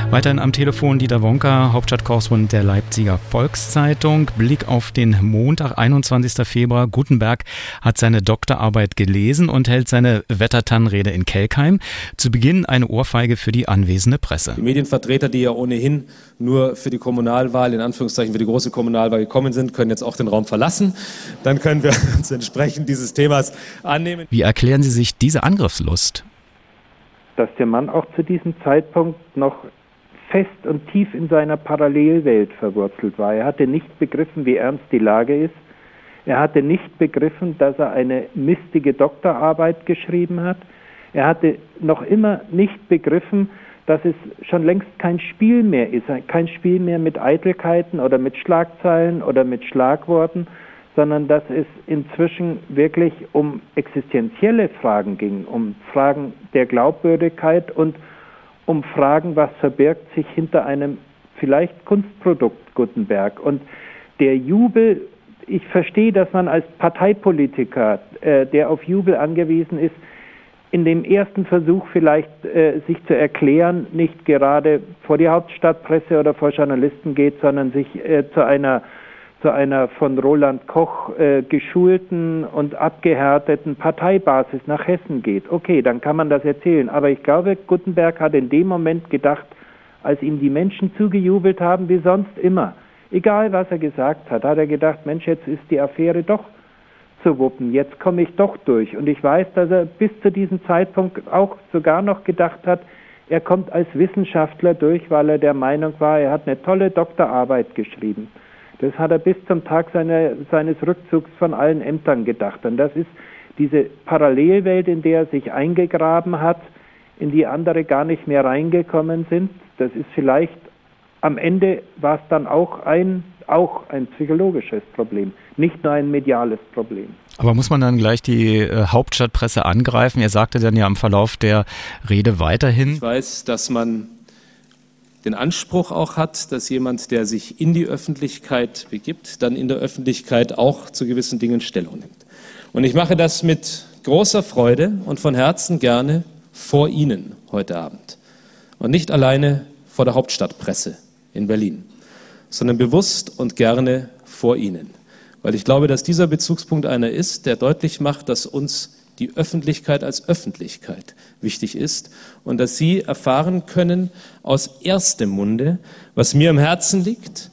Weiterhin am Telefon Dieter Wonka, Hauptstadtkorrespondent der Leipziger Volkszeitung. Blick auf den Montag, 21. Februar. Gutenberg hat seine Doktorarbeit gelesen und hält seine Wettertannenrede in Kelkheim. Zu Beginn eine Ohrfeige für die anwesende Presse. Die Medienvertreter, die ja ohnehin nur für die Kommunalwahl, in Anführungszeichen für die große Kommunalwahl gekommen sind, können jetzt auch den Raum verlassen. Dann können wir uns entsprechend dieses Themas annehmen. Wie erklären Sie sich diese Angriffslust? Dass der Mann auch zu diesem Zeitpunkt noch fest und tief in seiner Parallelwelt verwurzelt war. Er hatte nicht begriffen, wie ernst die Lage ist. Er hatte nicht begriffen, dass er eine mistige Doktorarbeit geschrieben hat. Er hatte noch immer nicht begriffen, dass es schon längst kein Spiel mehr ist, kein Spiel mehr mit Eitelkeiten oder mit Schlagzeilen oder mit Schlagworten, sondern dass es inzwischen wirklich um existenzielle Fragen ging, um Fragen der Glaubwürdigkeit und um Fragen, was verbirgt sich hinter einem vielleicht Kunstprodukt Gutenberg. Und der Jubel, ich verstehe, dass man als Parteipolitiker, der auf Jubel angewiesen ist, in dem ersten Versuch vielleicht sich zu erklären, nicht gerade vor die Hauptstadtpresse oder vor Journalisten geht, sondern sich zu einer von Roland Koch geschulten und abgehärteten Parteibasis nach Hessen geht. Okay, dann kann man das erzählen. Aber ich glaube, Gutenberg hat in dem Moment gedacht, als ihm die Menschen zugejubelt haben, wie sonst immer, egal was er gesagt hat, hat er gedacht, Mensch, jetzt ist die Affäre doch zu wuppen, jetzt komme ich doch durch. Und ich weiß, dass er bis zu diesem Zeitpunkt auch sogar noch gedacht hat, er kommt als Wissenschaftler durch, weil er der Meinung war, er hat eine tolle Doktorarbeit geschrieben. Das hat er bis zum Tag seines Rückzugs von allen Ämtern gedacht. Und das ist diese Parallelwelt, in der er sich eingegraben hat, in die andere gar nicht mehr reingekommen sind. Das ist vielleicht, am Ende war es dann auch ein psychologisches Problem, nicht nur ein mediales Problem. Aber muss man dann gleich die Hauptstadtpresse angreifen? Er sagte dann ja im Verlauf der Rede weiterhin. Ich weiß, dass man den Anspruch auch hat, dass jemand, der sich in die Öffentlichkeit begibt, dann in der Öffentlichkeit auch zu gewissen Dingen Stellung nimmt. Und ich mache das mit großer Freude und von Herzen gerne vor Ihnen heute Abend. Und nicht alleine vor der Hauptstadtpresse in Berlin, sondern bewusst und gerne vor Ihnen. Weil ich glaube, dass dieser Bezugspunkt einer ist, der deutlich macht, dass uns die Öffentlichkeit als Öffentlichkeit wichtig ist und dass Sie erfahren können aus erstem Munde, was mir am Herzen liegt,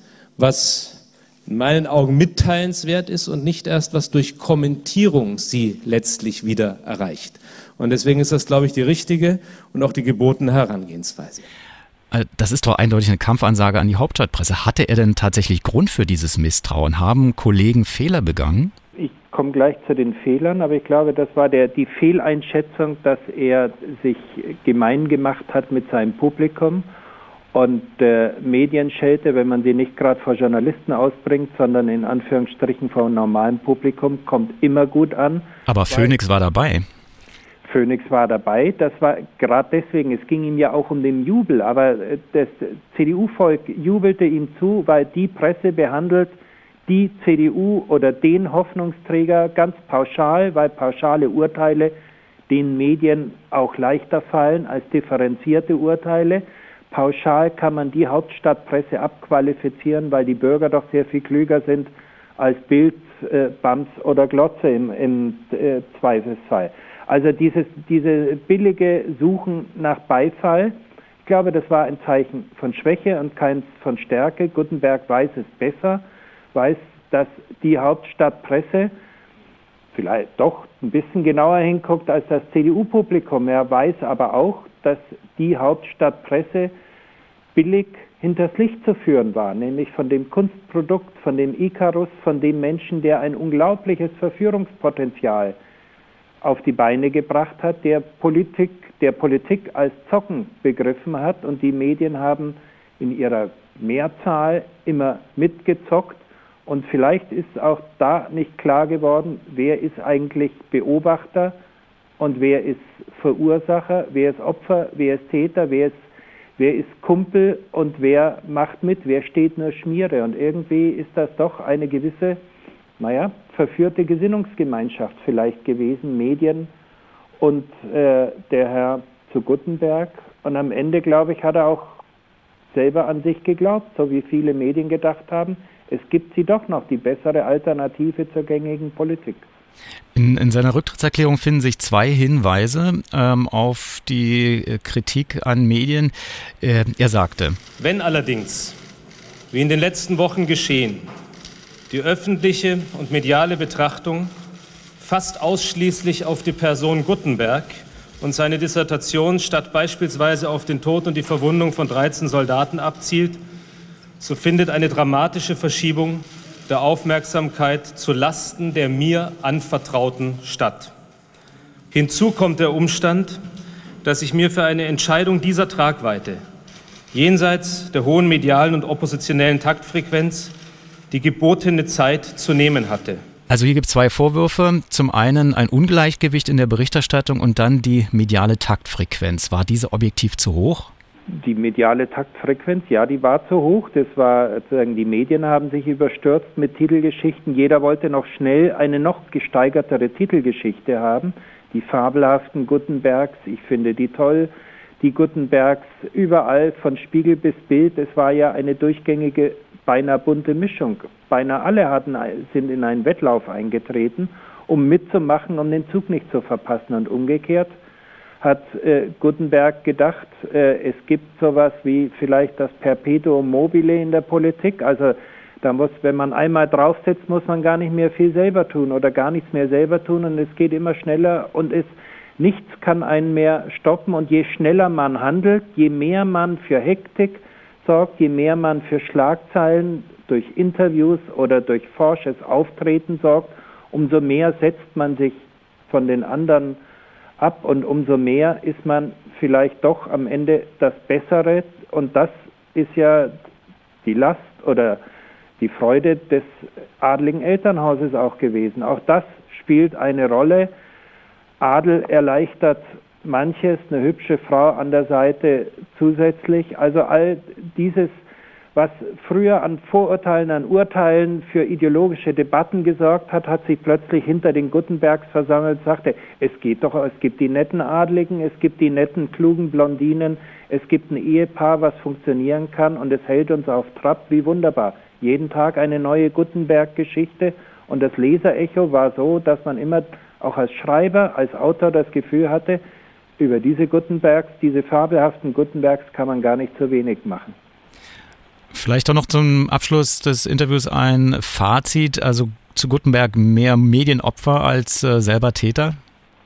was in meinen Augen mitteilenswert ist und nicht erst, was durch Kommentierung Sie letztlich wieder erreicht. Und deswegen ist das, glaube ich, die richtige und auch die gebotene Herangehensweise. Das ist doch eindeutig eine Kampfansage an die Hauptstadtpresse. Hatte er denn tatsächlich Grund für dieses Misstrauen? Haben Kollegen Fehler begangen? Ich komme gleich zu den Fehlern, aber ich glaube, das war die Fehleinschätzung, dass er sich gemein gemacht hat mit seinem Publikum und Medienschelte, wenn man sie nicht gerade vor Journalisten ausbringt, sondern in Anführungsstrichen vor normalem Publikum, kommt immer gut an. Aber Phoenix war dabei. Phoenix war dabei, das war gerade deswegen, es ging ihm ja auch um den Jubel, aber das CDU-Volk jubelte ihm zu, weil die Presse behandelt die CDU oder den Hoffnungsträger ganz pauschal, weil pauschale Urteile den Medien auch leichter fallen als differenzierte Urteile. Pauschal kann man die Hauptstadtpresse abqualifizieren, weil die Bürger doch sehr viel klüger sind als Bild, BAMS oder Glotze im Zweifelsfall. Also diese billige Suchen nach Beifall, ich glaube, das war ein Zeichen von Schwäche und keins von Stärke. Gutenberg weiß es besser, weiß, dass die Hauptstadtpresse vielleicht doch ein bisschen genauer hinguckt als das CDU-Publikum. Er weiß aber auch, dass die Hauptstadtpresse billig hinters Licht zu führen war, nämlich von dem Kunstprodukt, von dem Ikarus, von dem Menschen, der ein unglaubliches Verführungspotenzial auf die Beine gebracht hat, der Politik als Zocken begriffen hat, und die Medien haben in ihrer Mehrzahl immer mitgezockt. Und vielleicht ist auch da nicht klar geworden, wer ist eigentlich Beobachter und wer ist Verursacher, wer ist Opfer, wer ist Täter, wer ist Kumpel und wer macht mit, wer steht nur Schmiere. Und irgendwie ist das doch eine gewisse, verführte Gesinnungsgemeinschaft vielleicht gewesen, Medien und der Herr zu Gutenberg. Und am Ende, glaube ich, hat er auch selber an sich geglaubt, so wie viele Medien gedacht haben, es gibt sie doch noch, die bessere Alternative zur gängigen Politik. In seiner Rücktrittserklärung finden sich 2 Hinweise auf die Kritik an Medien. Er sagte: Wenn allerdings, wie in den letzten Wochen geschehen, die öffentliche und mediale Betrachtung fast ausschließlich auf die Person Guttenberg und seine Dissertation statt beispielsweise auf den Tod und die Verwundung von 13 Soldaten abzielt, so findet eine dramatische Verschiebung der Aufmerksamkeit zu Lasten der mir Anvertrauten statt. Hinzu kommt der Umstand, dass ich mir für eine Entscheidung dieser Tragweite jenseits der hohen medialen und oppositionellen Taktfrequenz die gebotene Zeit zu nehmen hatte. Also hier gibt es 2 Vorwürfe. Zum einen ein Ungleichgewicht in der Berichterstattung und dann die mediale Taktfrequenz. War diese objektiv zu hoch? Die mediale Taktfrequenz, ja, die war zu hoch. Das war, sozusagen, die Medien haben sich überstürzt mit Titelgeschichten. Jeder wollte noch schnell eine noch gesteigertere Titelgeschichte haben. Die fabelhaften Guttenbergs, ich finde die toll. Die Guttenbergs überall von Spiegel bis Bild. Es war ja eine durchgängige, beinahe bunte Mischung. Beinahe alle sind in einen Wettlauf eingetreten, um mitzumachen, um den Zug nicht zu verpassen. Und umgekehrt hat Guttenberg gedacht, es gibt sowas wie vielleicht das Perpetuum mobile in der Politik. Also da muss, wenn man einmal drauf sitzt, muss man gar nicht mehr viel selber tun oder gar nichts mehr selber tun und es geht immer schneller und nichts kann einen mehr stoppen. Und je schneller man handelt, je mehr man für Hektik sorgt, je mehr man für Schlagzeilen durch Interviews oder durch forsches Auftreten sorgt, umso mehr setzt man sich von den anderen ab und umso mehr ist man vielleicht doch am Ende das Bessere. Und das ist ja die Last oder die Freude des adligen Elternhauses auch gewesen. Auch das spielt eine Rolle. Adel erleichtert manches, eine hübsche Frau an der Seite zusätzlich. Also all dieses, was früher an Vorurteilen, an Urteilen für ideologische Debatten gesorgt hat, hat sich plötzlich hinter den Guttenbergs versammelt und sagte, es geht doch, es gibt die netten Adligen, es gibt die netten, klugen Blondinen, es gibt ein Ehepaar, was funktionieren kann und es hält uns auf Trab, wie wunderbar. Jeden Tag eine neue Guttenberg-Geschichte und das Leserecho war so, dass man immer auch als Schreiber, als Autor das Gefühl hatte, über diese Guttenbergs, diese fabelhaften Guttenbergs kann man gar nicht so wenig machen. Vielleicht auch noch zum Abschluss des Interviews ein Fazit, also zu Guttenberg mehr Medienopfer als selber Täter?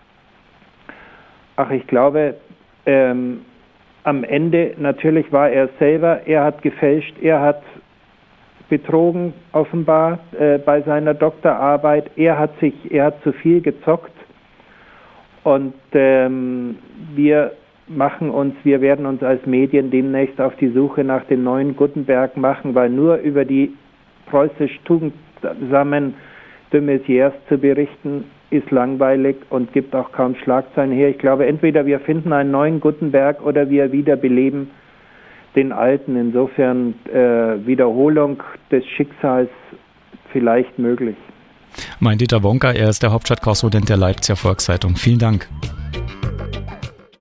Ach, ich glaube, am Ende natürlich war er selber, er hat gefälscht, er hat betrogen offenbar bei seiner Doktorarbeit, er hat zu viel gezockt und wir werden uns als Medien demnächst auf die Suche nach dem neuen Guttenberg machen, weil nur über die preußisch tugendsamen de Maizières zu berichten, ist langweilig und gibt auch kaum Schlagzeilen her. Ich glaube, entweder wir finden einen neuen Guttenberg oder wir wiederbeleben den alten. Insofern Wiederholung des Schicksals vielleicht möglich. Mein Dieter Wonka, er ist der Hauptstadtkorrespondent der Leipziger Volkszeitung. Vielen Dank.